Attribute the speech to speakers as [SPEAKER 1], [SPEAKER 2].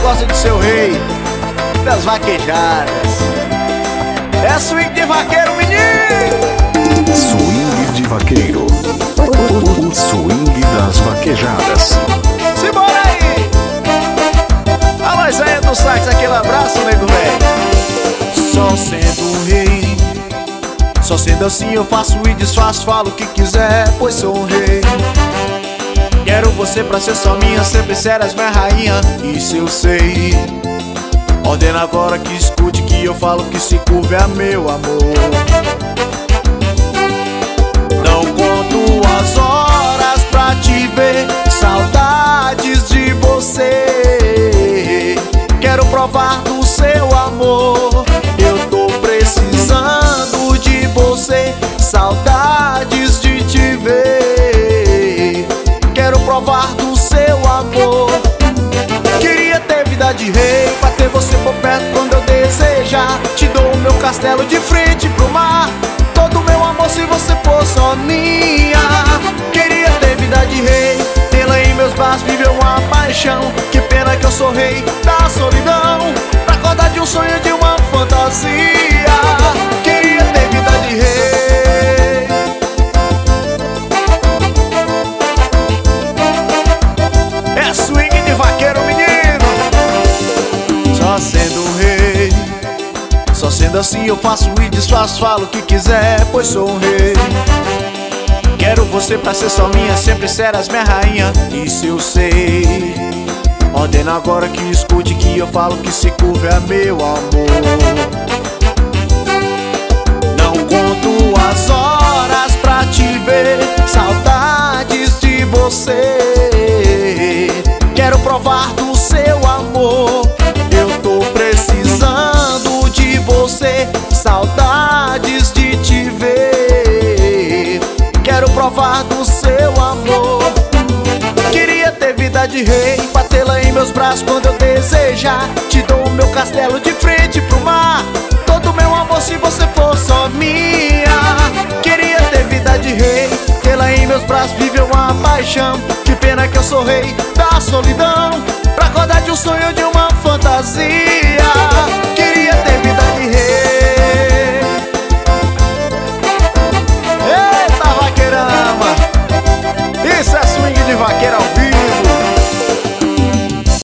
[SPEAKER 1] gosta de ser o rei das vaquejadas. É swing de vaqueiro, menino!
[SPEAKER 2] Swing de vaqueiro. O swing das vaquejadas.
[SPEAKER 1] Simbora aí! Alô, Isaías do sax, aquele abraço, nego velho. Só sendo um rei, só sendo assim eu faço e desfaço, falo o que quiser, pois sou um rei. Quero você pra ser só minha, sempre serás minha rainha, isso eu sei. Ordena agora que escute que eu falo, que se curve a meu amor. Não conto as horas pra te ver, saudades de você. Quero provar do seu amor, eu tô precisando de você, saudades de te ver. Quero provar do seu amor. Queria ter vida de rei, pra ter você por perto quando eu desejar. Te dou o meu castelo de frente pro mar, todo o meu amor se você for só minha. Queria ter vida de rei, tê-la em meus braços, viver uma paixão. Que pena que eu sou rei da solidão, pra acordar de um sonho, de uma fantasia. Queria ter vida de rei. É swing de vaqueiro, menino. Só sendo um rei, só sendo assim eu faço e desfaço, falo o que quiser, pois sou um rei. Quero você pra ser só minha, sempre serás minha rainha, isso eu sei. Ordena agora que escute que eu falo, que se curve a meu amor. Não conto as horas pra te ver, saudades de você. Quero provar do seu amor, eu tô precisando de você, saudades de te ver. Quero provar do seu amor. Queria ter vida de rei, pra tê-la em meus braços quando eu desejar. Te dou o meu castelo de frente pro mar, todo o meu amor se você for só minha. Queria ter vida de rei, tê-la em meus braços, viver uma paixão. Que pena que eu sou rei da solidão, pra acordar de um sonho, de uma fantasia.